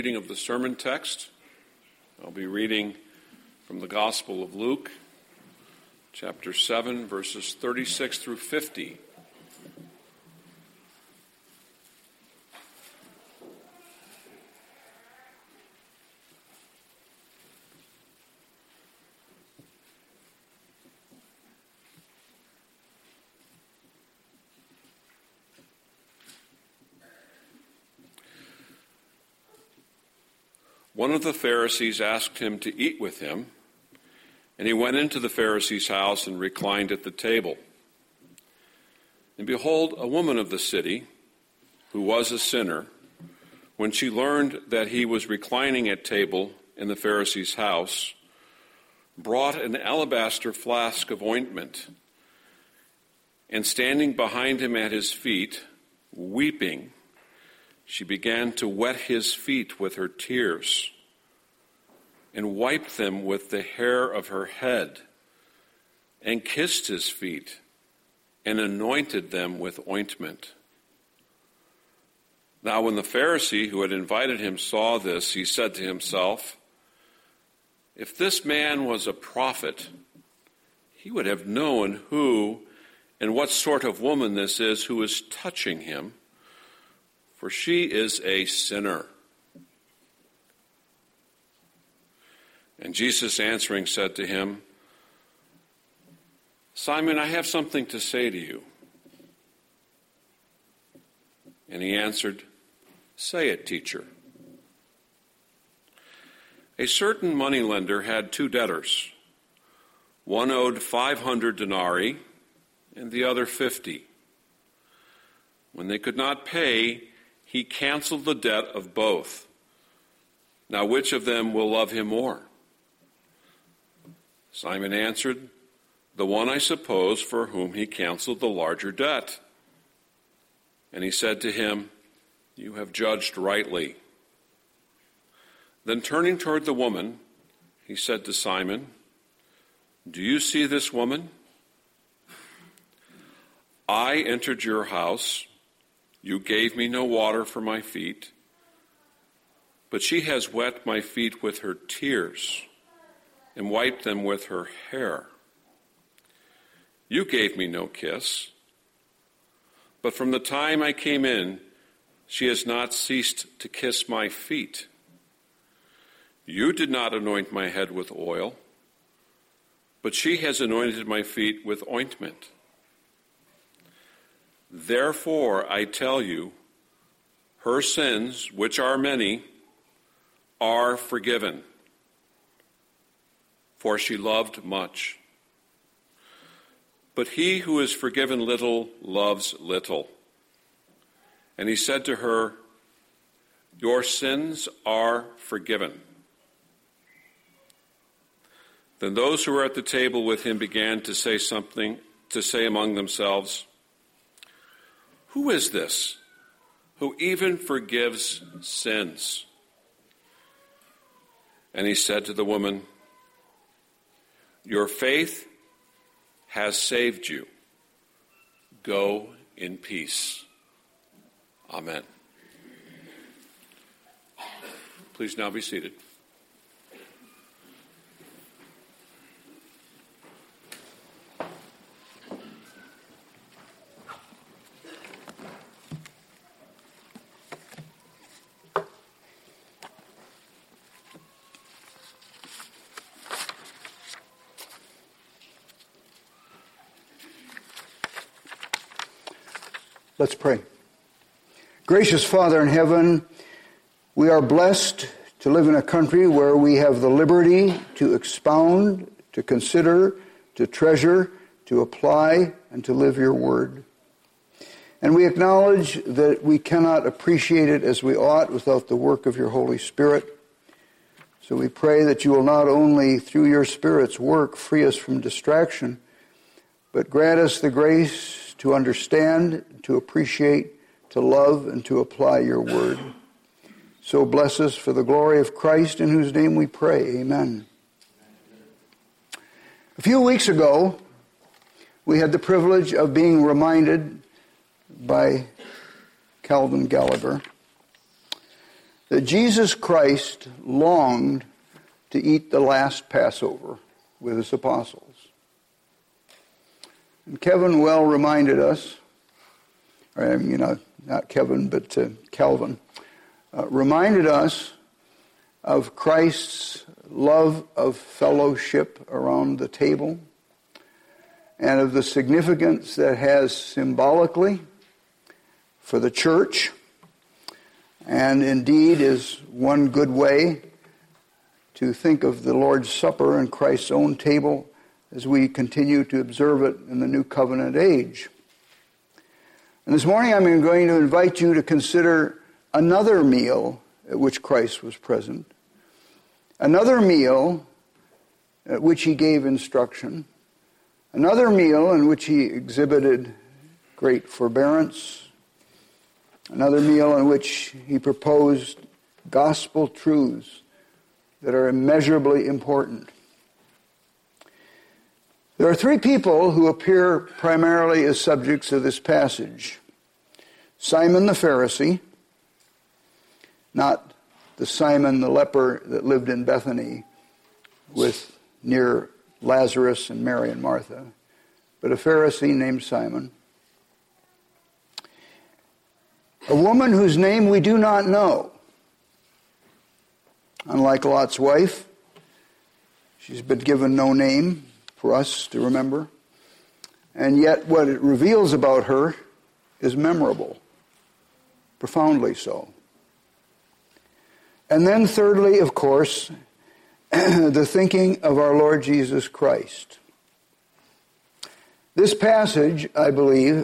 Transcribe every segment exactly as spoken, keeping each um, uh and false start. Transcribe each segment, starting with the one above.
Reading of the sermon text. I'll be reading from the Gospel of Luke, chapter seven, verses thirty-six through fifty. One of the Pharisees asked him to eat with him, and he went into the Pharisee's house and reclined at the table. And behold, a woman of the city, who was a sinner, when she learned that he was reclining at table in the Pharisee's house, brought an alabaster flask of ointment, and standing behind him at his feet, weeping, she began to wet his feet with her tears and wiped them with the hair of her head and kissed his feet and anointed them with ointment. Now when the Pharisee who had invited him saw this, he said to himself, "If this man was a prophet, he would have known who and what sort of woman this is who is touching him, for she is a sinner." And Jesus answering said to him, "Simon, I have something to say to you." And he answered, "Say it, teacher." A certain moneylender had two debtors. One owed five hundred denarii and the other fifty. When they could not pay, he canceled the debt of both. Now which of them will love him more? Simon answered, "The one, I suppose, for whom he canceled the larger debt." And he said to him, "You have judged rightly." Then turning toward the woman, he said to Simon, "Do you see this woman? I entered your house. You gave me no water for my feet, but she has wet my feet with her tears and wiped them with her hair. You gave me no kiss, but from the time I came in, she has not ceased to kiss my feet. You did not anoint my head with oil, but she has anointed my feet with ointment. Therefore, I tell you, her sins, which are many, are forgiven, for she loved much. But he who is forgiven little loves little." And he said to her, "Your sins are forgiven." Then those who were at the table with him began to say something, to say among themselves, "Who is this who even forgives sins?" And he said to the woman, "Your faith has saved you. Go in peace." Amen. Please now be seated. Let's pray. Gracious Father in heaven, we are blessed to live in a country where we have the liberty to expound, to consider, to treasure, to apply, and to live your word. And we acknowledge that we cannot appreciate it as we ought without the work of your Holy Spirit. So we pray that you will not only, through your Spirit's work, free us from distraction, but grant us the grace to understand, to appreciate, to love, and to apply your word. So bless us for the glory of Christ, in whose name we pray. Amen. A few weeks ago, we had the privilege of being reminded by Calvin Gallagher that Jesus Christ longed to eat the last Passover with his apostles. And Kevin well reminded us, or, you know, not Kevin, but uh, Calvin, uh, reminded us of Christ's love of fellowship around the table and of the significance that has symbolically for the church, and indeed is one good way to think of the Lord's Supper and Christ's own table as we continue to observe it in the New Covenant age. And this morning I'm going to invite you to consider another meal at which Christ was present, another meal at which he gave instruction, another meal in which he exhibited great forbearance, another meal in which he proposed gospel truths that are immeasurably important. There are three people who appear primarily as subjects of this passage. Simon the Pharisee, not the Simon the leper that lived in Bethany with near Lazarus and Mary and Martha, but a Pharisee named Simon. A woman whose name we do not know. Unlike Lot's wife, she's been given no name for us to remember. And yet what it reveals about her is memorable, profoundly so. And then thirdly, of course, the thinking of our Lord Jesus Christ. This passage, I believe,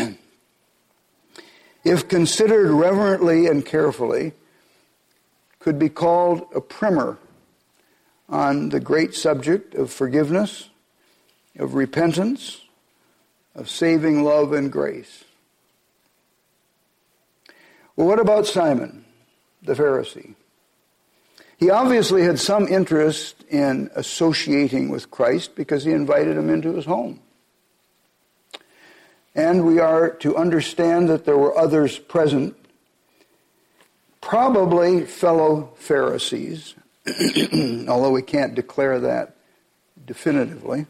if considered reverently and carefully, could be called a primer on the great subject of forgiveness, of repentance, of saving love and grace. Well, what about Simon, the Pharisee? He obviously had some interest in associating with Christ because he invited him into his home. And we are to understand that there were others present, probably fellow Pharisees, although we can't declare that definitively.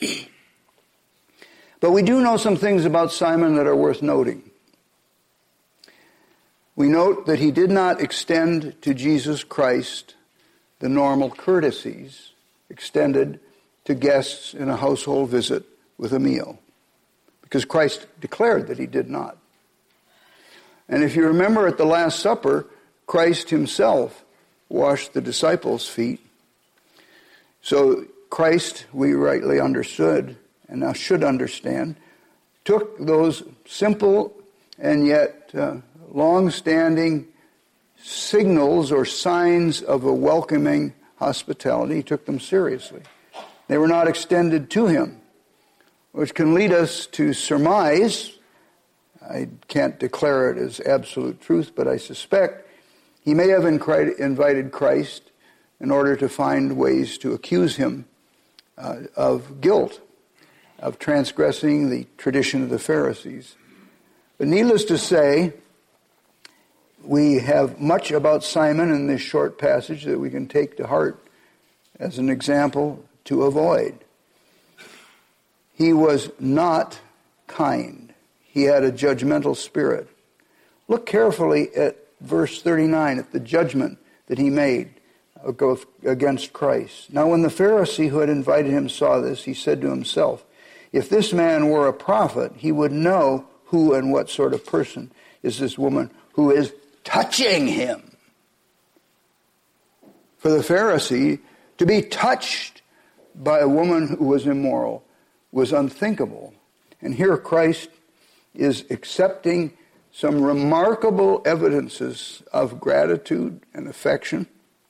But we do know some things about Simon that are worth noting. We note that he did not extend to Jesus Christ the normal courtesies extended to guests in a household visit with a meal, because Christ declared that he did not. And if you remember at the Last Supper, Christ himself washed the disciples' feet. So Christ, we rightly understood, and now should understand, took those simple and yet uh, long-standing signals or signs of a welcoming hospitality. He took them seriously. They were not extended to him, which can lead us to surmise, I can't declare it as absolute truth, but I suspect he may have invited Christ in order to find ways to accuse him uh, of guilt, of transgressing the tradition of the Pharisees. But needless to say, we have much about Simon in this short passage that we can take to heart as an example to avoid. He was not kind. He had a judgmental spirit. Look carefully at verse thirty-nine, at the judgment that he made against Christ. Now when the Pharisee who had invited him saw this, he said to himself, if this man were a prophet, he would know who and what sort of person is this woman who is touching him. For the Pharisee, to be touched by a woman who was immoral was unthinkable. And here Christ is accepting some remarkable evidences of gratitude and affection.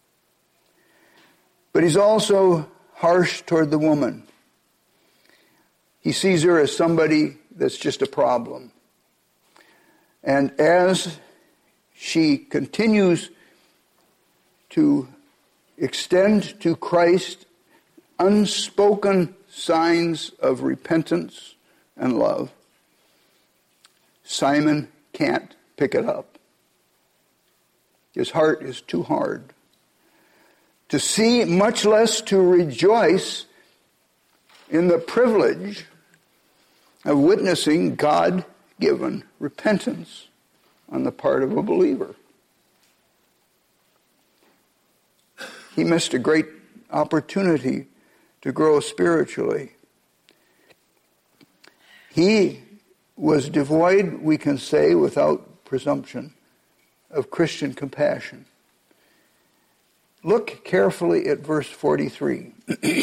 But he's also harsh toward the woman. He sees her as somebody that's just a problem. And as she continues to extend to Christ unspoken signs of repentance and love, Simon can't pick it up. His heart is too hard to see, much less to rejoice in the privilege of witnessing God-given repentance on the part of a believer. He missed a great opportunity to grow spiritually. He was devoid, we can say without presumption, of Christian compassion. Look carefully at verse forty-three.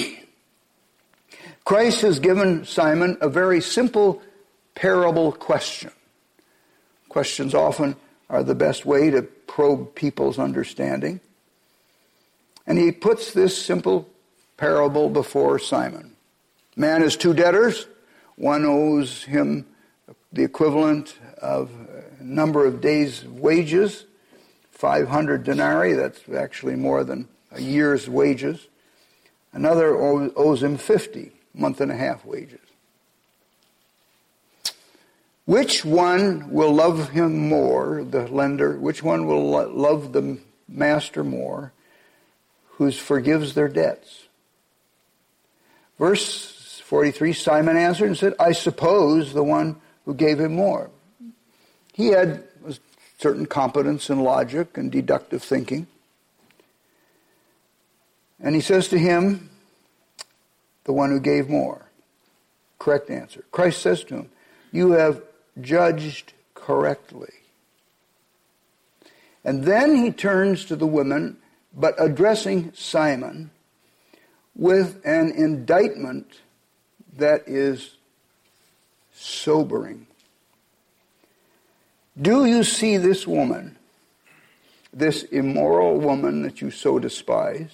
Christ has given Simon a very simple parable question. Questions often are the best way to probe people's understanding. And he puts this simple parable before Simon. Man has two debtors. One owes him the equivalent of a number of days' wages, five hundred denarii, that's actually more than a year's wages. Another owes him fifty, month and a half wages. Which one will love him more, the lender? Which one will lo- love the master more, who forgives their debts? Verse forty-three, Simon answered and said, I suppose the one who gave him more. He had a certain competence in logic and deductive thinking. And he says to him, the one who gave more. Correct answer. Christ says to him, you have judged correctly. And then he turns to the women, but addressing Simon with an indictment that is sobering. Do you see this woman, this immoral woman that you so despise?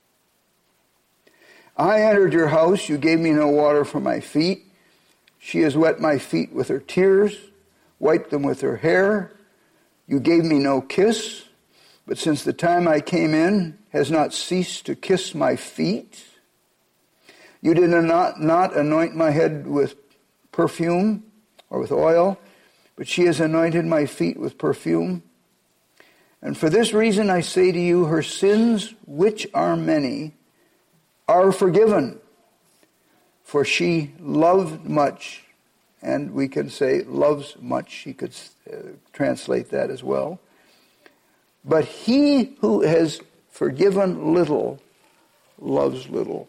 I entered your house, you gave me no water for my feet. She has wet my feet with her tears, wiped them with her hair. You gave me no kiss, but since the time I came in, has not ceased to kiss my feet. You did not, not anoint my head with perfume or with oil, but she has anointed my feet with perfume. And for this reason I say to you, her sins, which are many, are forgiven. For she loved much, and we can say loves much. She could uh, translate that as well. But he who has forgiven little loves little.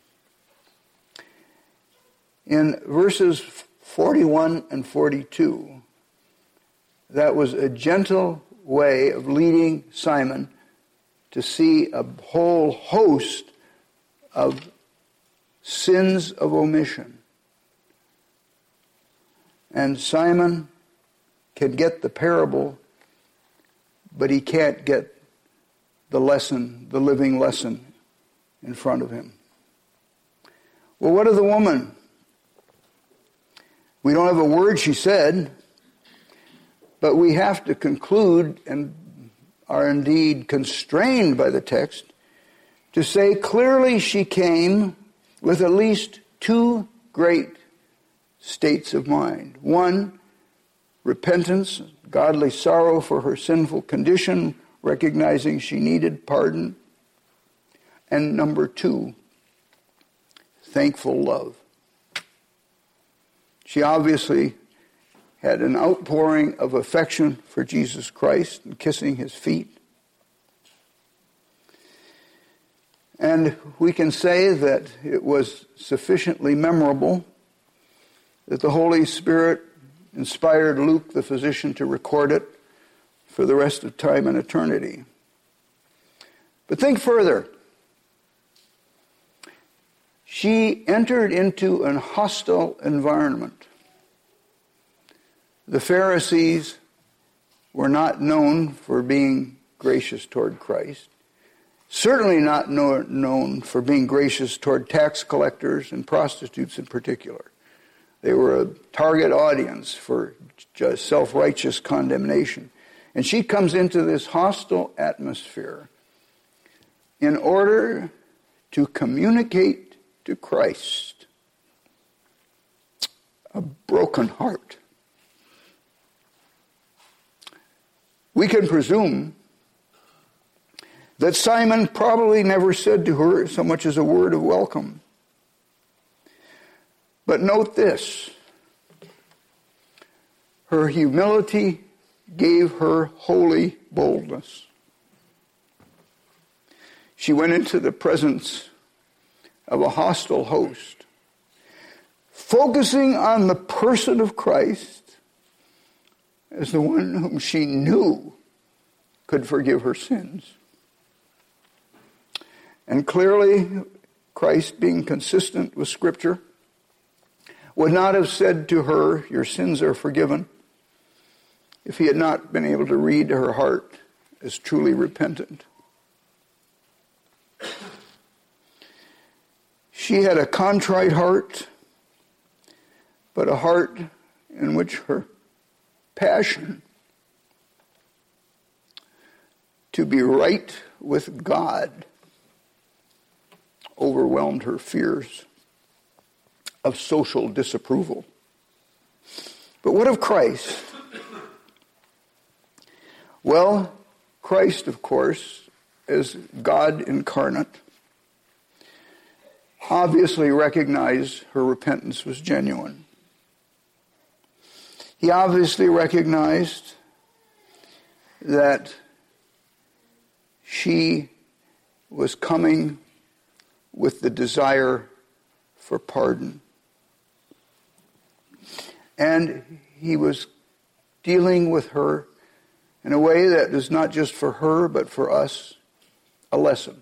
In verses forty-one and forty-two, that was a gentle way of leading Simon to see a whole host of sins of omission. And Simon can get the parable, but he can't get the lesson, the living lesson in front of him. Well, what of the woman? We don't have a word she said, but we have to conclude, and are indeed constrained by the text, to say clearly she came with at least two great states of mind. One, repentance, godly sorrow for her sinful condition, recognizing she needed pardon. And number two, thankful love. She obviously had an outpouring of affection for Jesus Christ and kissing his feet. And we can say that it was sufficiently memorable that the Holy Spirit inspired Luke, the physician, to record it for the rest of time and eternity. But think further. She entered into an hostile environment. The Pharisees were not known for being gracious toward Christ. Certainly not know, known for being gracious toward tax collectors and prostitutes in particular. They were a target audience for just self-righteous condemnation. And she comes into this hostile atmosphere in order to communicate to Christ a broken heart. We can presume that Simon probably never said to her so much as a word of welcome. But note this: her humility gave her holy boldness. She went into the presence of a hostile host, focusing on the person of Christ as the one whom she knew could forgive her sins. And clearly, Christ, being consistent with Scripture, would not have said to her, "Your sins are forgiven," if he had not been able to read her heart as truly repentant. She had a contrite heart, but a heart in which her passion to be right with God overwhelmed her fears of social disapproval. But what of Christ? Well, Christ, of course, as God incarnate, obviously recognized her repentance was genuine. He obviously recognized that she was coming with the desire for pardon. And he was dealing with her in a way that is not just for her, but for us, a lesson.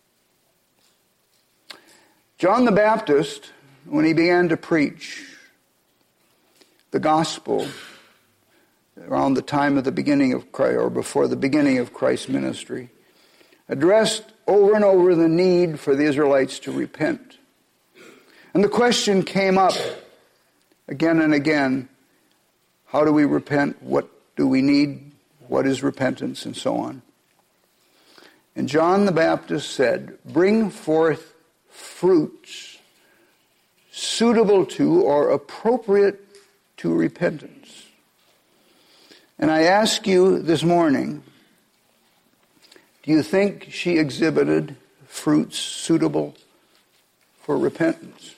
John the Baptist, when he began to preach the gospel around the time of the beginning of Christ, or before the beginning of Christ's ministry, addressed over and over the need for the Israelites to repent. And the question came up again and again: how do we repent? What do we need? What is repentance? And so on. And John the Baptist said, "Bring forth fruits suitable to or appropriate to repentance." And I ask you this morning, do you think she exhibited fruits suitable for repentance?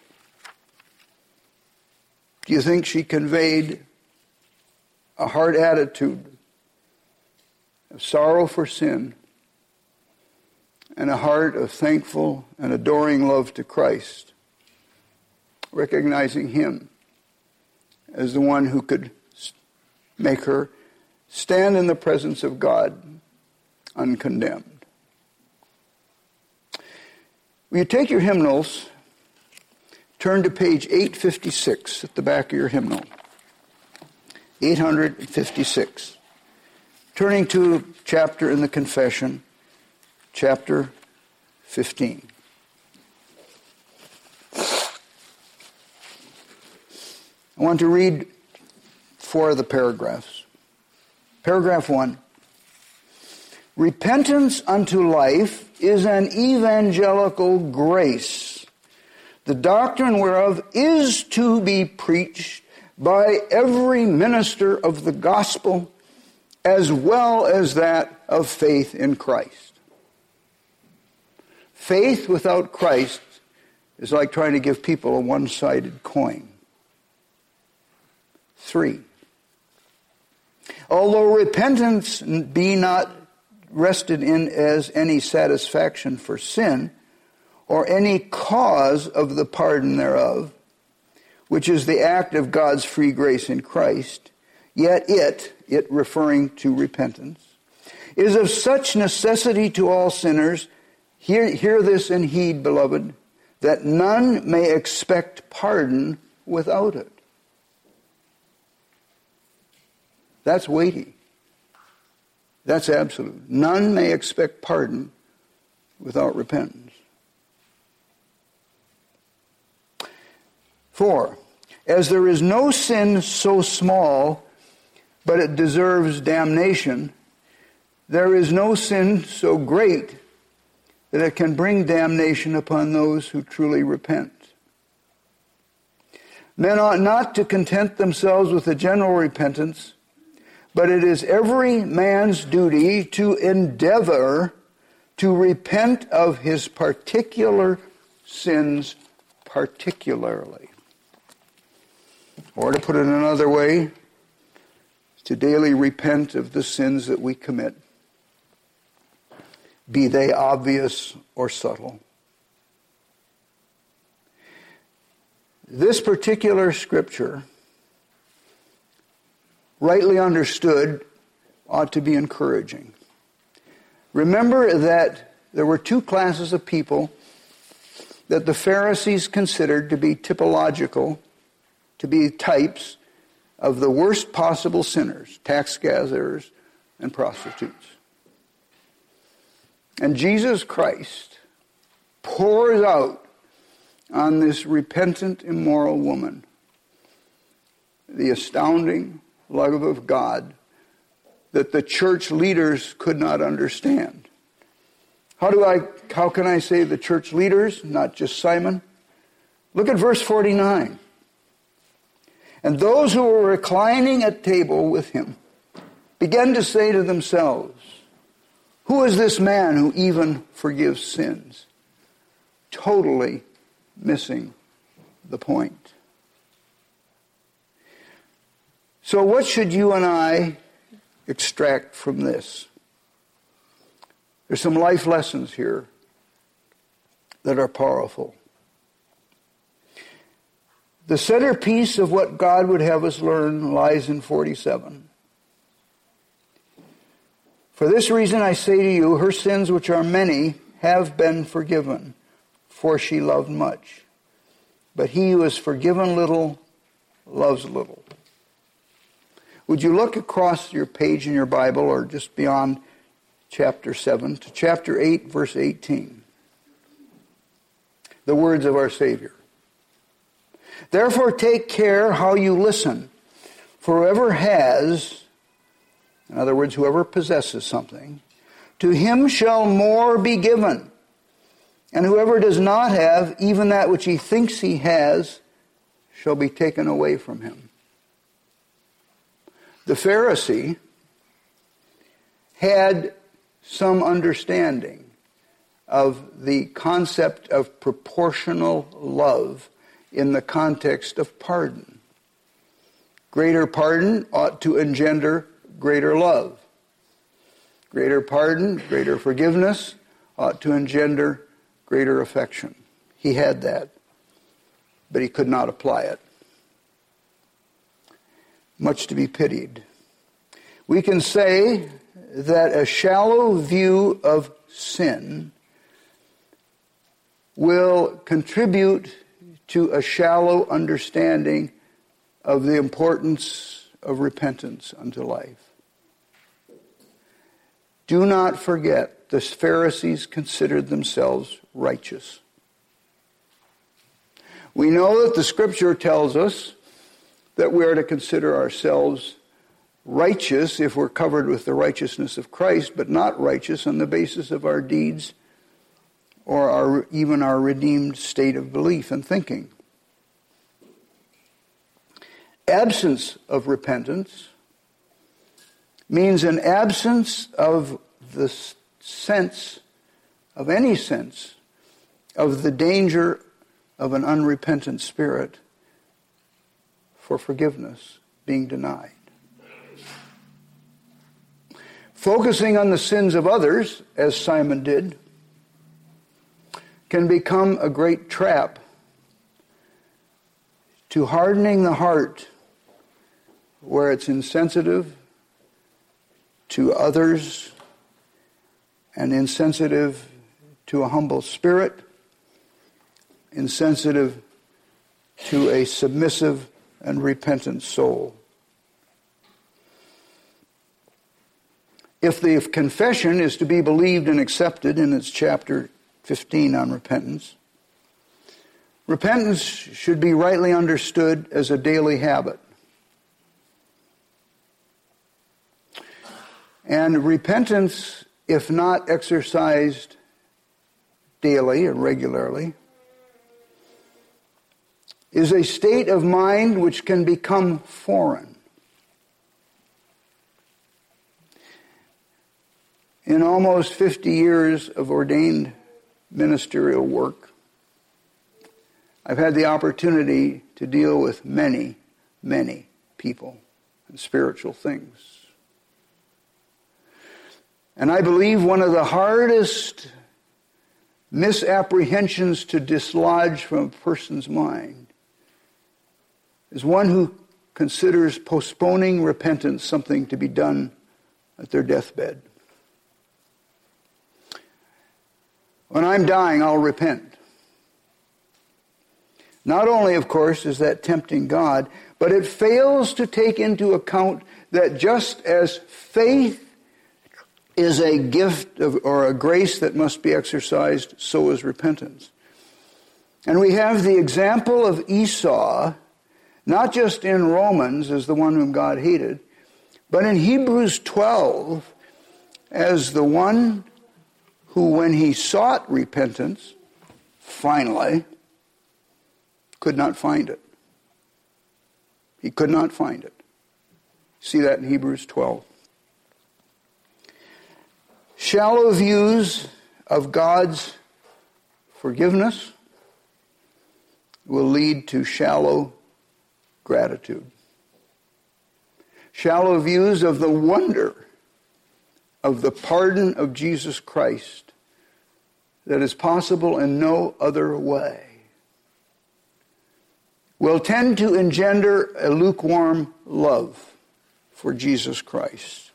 Do you think she conveyed a heart attitude of sorrow for sin and a heart of thankful and adoring love to Christ, recognizing him as the one who could make her stand in the presence of God uncondemned? Will you take your hymnals, turn to page eight fifty-six at the back of your hymnal. eight fifty-six. Turning to a chapter in the confession, chapter fifteen. I want to read four of the paragraphs. Paragraph one. Repentance unto life is an evangelical grace, the doctrine whereof is to be preached by every minister of the gospel, as well as that of faith in Christ. Faith without Christ is like trying to give people a one-sided coin. Three. Although repentance be not rested in as any satisfaction for sin, or any cause of the pardon thereof, which is the act of God's free grace in Christ, yet it, it referring to repentance, is of such necessity to all sinners, hear, hear this and heed, beloved, that none may expect pardon without it. That's weighty. That's absolute. None may expect pardon without repentance. Four, as there is no sin so small, but it deserves damnation, there is no sin so great that it can bring damnation upon those who truly repent. Men ought not to content themselves with a general repentance, but it is every man's duty to endeavor to repent of his particular sins particularly. Or to put it another way, to daily repent of the sins that we commit, be they obvious or subtle. This particular scripture, rightly understood, ought to be encouraging. Remember that there were two classes of people that the Pharisees considered to be typological, to be types of the worst possible sinners, tax gatherers and prostitutes. And Jesus Christ pours out on this repentant, immoral woman the astounding love of God that the church leaders could not understand. How do I, how can I say the church leaders, not just Simon? Look at verse forty-nine. And those who were reclining at table with him began to say to themselves, who is this man who even forgives sins? Totally missing the point. So what should you and I extract from this? There's some life lessons here that are powerful. The centerpiece of what God would have us learn lies in forty-seven. For this reason I say to you, her sins, which are many, have been forgiven, for she loved much. But he who is forgiven little loves little. Would you look across your page in your Bible, or just beyond chapter seven, to chapter eight, verse eighteen. The words of our Savior. Therefore take care how you listen, for whoever has, in other words, whoever possesses something, to him shall more be given. And whoever does not have, even that which he thinks he has, shall be taken away from him. The Pharisee had some understanding of the concept of proportional love in the context of pardon. Greater pardon ought to engender greater love. Greater pardon, greater forgiveness ought to engender greater affection. He had that, but he could not apply it. Much to be pitied. We can say that a shallow view of sin will contribute to a shallow understanding of the importance of repentance unto life. Do not forget, the Pharisees considered themselves righteous. We know that the Scripture tells us that we are to consider ourselves righteous if we're covered with the righteousness of Christ, but not righteous on the basis of our deeds or our, even our redeemed state of belief and thinking. Absence of repentance means an absence of the sense, of any sense, of the danger of an unrepentant spirit for forgiveness being denied. Focusing on the sins of others, as Simon did, can become a great trap to hardening the heart where it's insensitive to others and insensitive to a humble spirit, insensitive to a submissive and repentant soul. If the confession is to be believed and accepted in its chapter fifteen on repentance, repentance should be rightly understood as a daily habit. And repentance, if not exercised daily and regularly, is a state of mind which can become foreign. In almost fifty years of ordained ministerial work, I've had the opportunity to deal with many, many people and spiritual things. And I believe one of the hardest misapprehensions to dislodge from a person's mind is one who considers postponing repentance something to be done at their deathbed. When I'm dying, I'll repent. Not only, of course, is that tempting God, but it fails to take into account that just as faith is a gift of, or a grace that must be exercised, so is repentance. And we have the example of Esau, not just in Romans as the one whom God hated, but in Hebrews twelve as the one who, when he sought repentance, finally could not find it. He could not find it. See that in Hebrews twelve. Shallow views of God's forgiveness will lead to shallow gratitude. Shallow views of the wonder of the pardon of Jesus Christ that is possible in no other way will tend to engender a lukewarm love for Jesus Christ.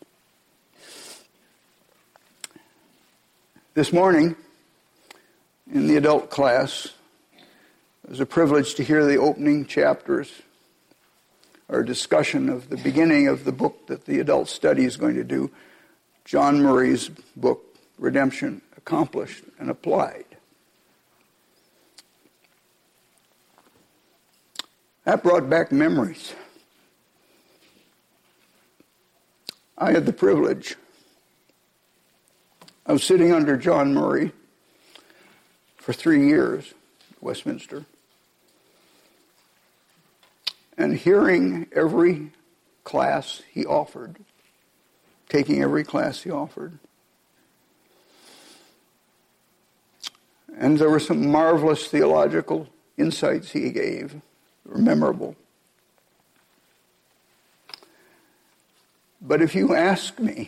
This morning, in the adult class, it was a privilege to hear the opening chapters, or discussion of the beginning of the book that the adult study is going to do, John Murray's book, Redemption Accomplished and Applied. That brought back memories. I had the privilege of sitting under John Murray for three years at Westminster and hearing every class he offered, taking every class he offered. And there were some marvelous theological insights he gave, were memorable. But if you ask me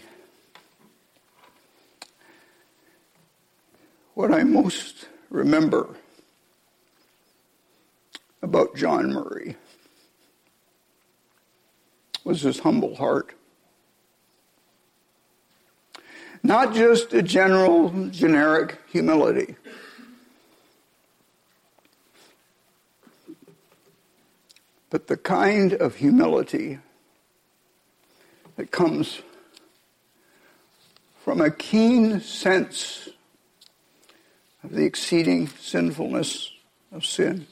what I most remember about John Murray was his humble heart. Not just a general, generic humility, but the kind of humility that comes from a keen sense of the exceeding sinfulness of sin.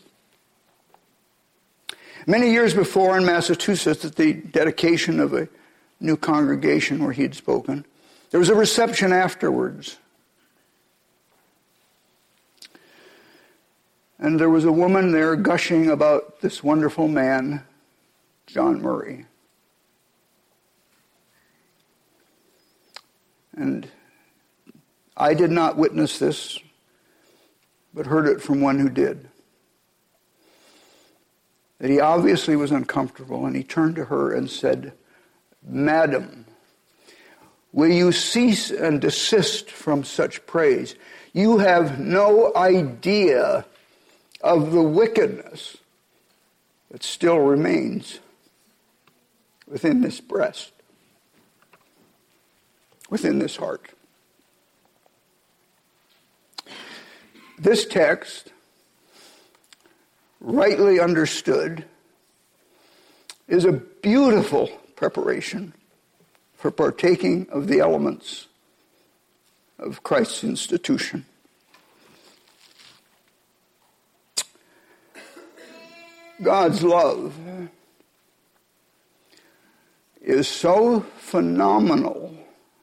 Many years before in Massachusetts, at the dedication of a new congregation where he'd spoken, there was a reception afterwards. And there was a woman there gushing about this wonderful man, John Murray. And I did not witness this, but heard it from one who did. That he obviously was uncomfortable, and he turned to her and said, "Madam, will you cease and desist from such praise? You have no idea of the wickedness that still remains within this breast, within this heart." This text, rightly understood, is a beautiful preparation for partaking of the elements of Christ's institution. God's love is so phenomenal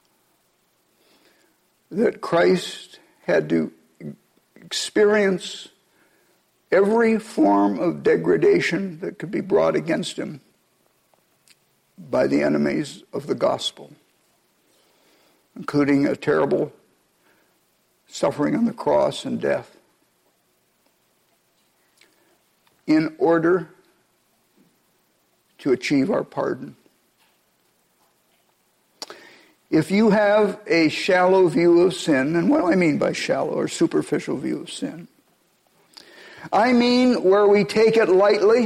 that Christ had to experience every form of degradation that could be brought against him by the enemies of the gospel. including a terrible suffering on the cross and death, in order to achieve our pardon. If you have a shallow view of sin, and what do I mean by shallow or superficial view of sin? I mean where we take it lightly.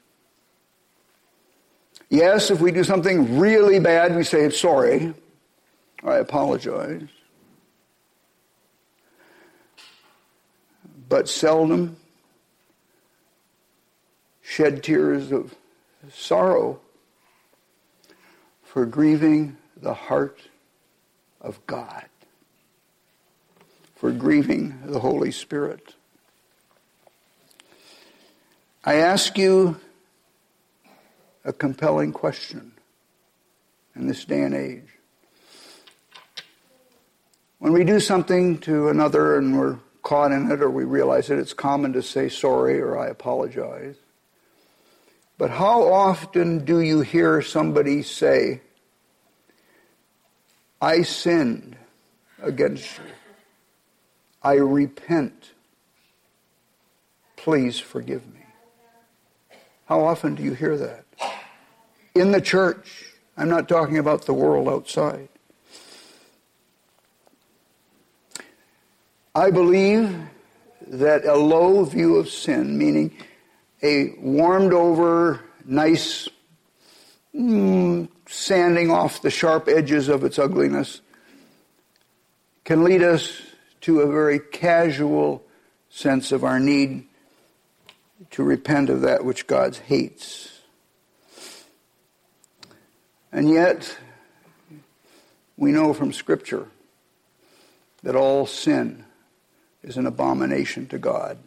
Yes, if we do something really bad, we say, sorry, I apologize. But seldom shed tears of sorrow for grieving the heart of God, for grieving the Holy Spirit. I ask you a compelling question in this day and age. When we do something to another and we're caught in it, or we realize that it's common to say sorry or I apologize, but how often do you hear somebody say, I sinned against you. I repent. Please forgive me. How often do you hear that? In the church. I'm not talking about the world outside. I believe that a low view of sin, meaning a warmed over, nice, mm, sanding off the sharp edges of its ugliness, can lead us to a very casual sense of our need to repent of that which God hates. And yet, we know from Scripture that all sin is an abomination to God.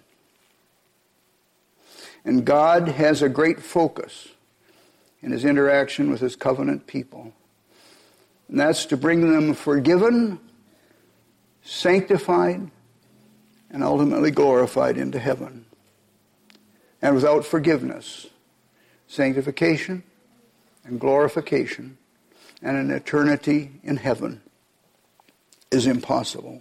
And God has a great focus in his interaction with his covenant people. And that's to bring them forgiven, sanctified, and ultimately glorified into heaven. And without forgiveness, sanctification and glorification and an eternity in heaven is impossible.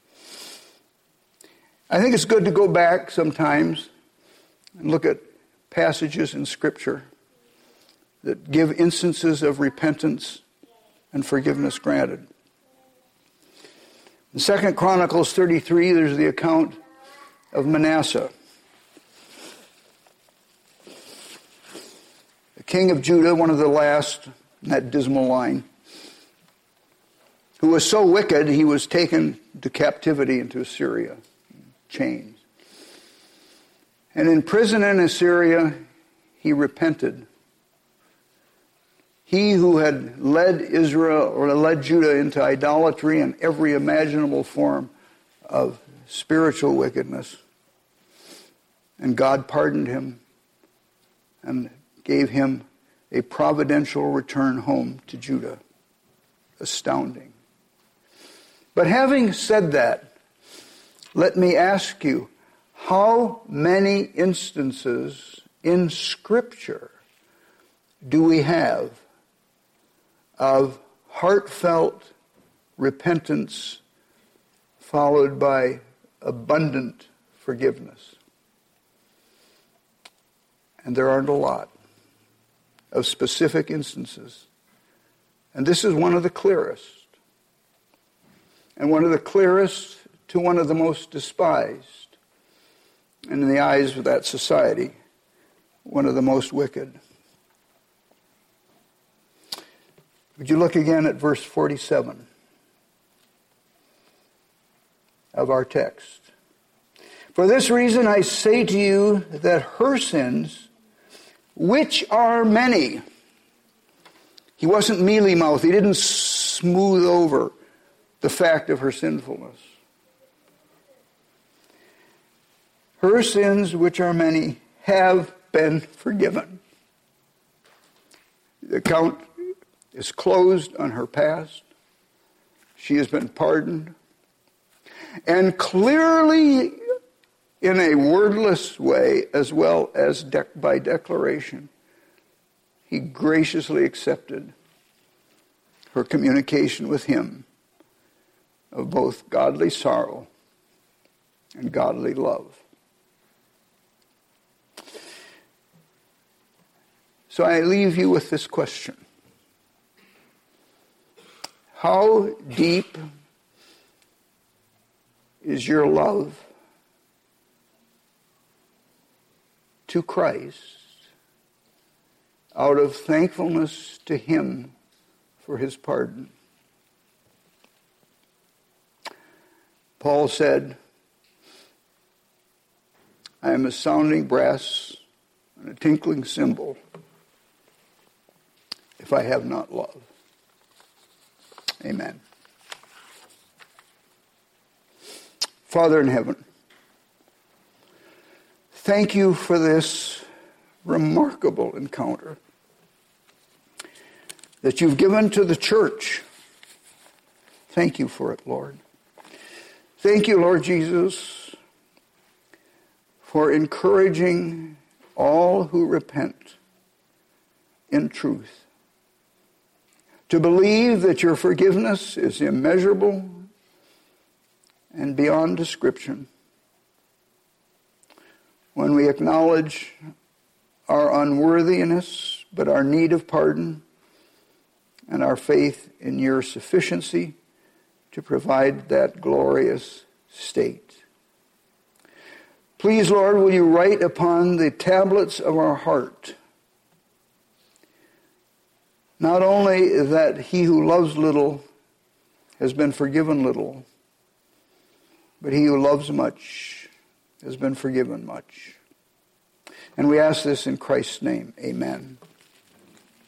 I think it's good to go back sometimes and look at passages in Scripture that give instances of repentance and forgiveness granted. In Second Chronicles thirty-three, there's the account of Manasseh, the king of Judah, one of the last in that dismal line, who was so wicked he was taken to captivity into Assyria, chains. And in prison in Assyria, he repented. He who had led Israel or led Judah into idolatry and every imaginable form of spiritual wickedness. And God pardoned him and gave him a providential return home to Judah. Astounding. But having said that, let me ask you, how many instances in Scripture do we have of heartfelt repentance followed by abundant forgiveness? And there aren't a lot of specific instances. And this is one of the clearest. And one of the clearest to one of the most despised. And in the eyes of that society, one of the most wicked. Would you look again at verse forty-seven of our text? For this reason I say to you that her sins, which are many. He wasn't mealy-mouthed. He didn't smooth over the fact of her sinfulness. Her sins, which are many, have been forgiven. The account is closed on her past. She has been pardoned. And clearly, in a wordless way, as well as de- by declaration, he graciously accepted her communication with him of both godly sorrow and godly love. So I leave you with this question. How deep is your love to Christ out of thankfulness to Him for His pardon? Paul said, I am a sounding brass and a tinkling cymbal if I have not love. Amen. Father in heaven, thank you for this remarkable encounter that you've given to the church. Thank you for it, Lord. Thank you, Lord Jesus, for encouraging all who repent in truth to believe that your forgiveness is immeasurable and beyond description. When we acknowledge our unworthiness, but our need of pardon, and our faith in your sufficiency to provide that glorious state. Please, Lord, will you write upon the tablets of our heart not only that he who loves little has been forgiven little, but he who loves much has been forgiven much. And we ask this in Christ's name. Amen.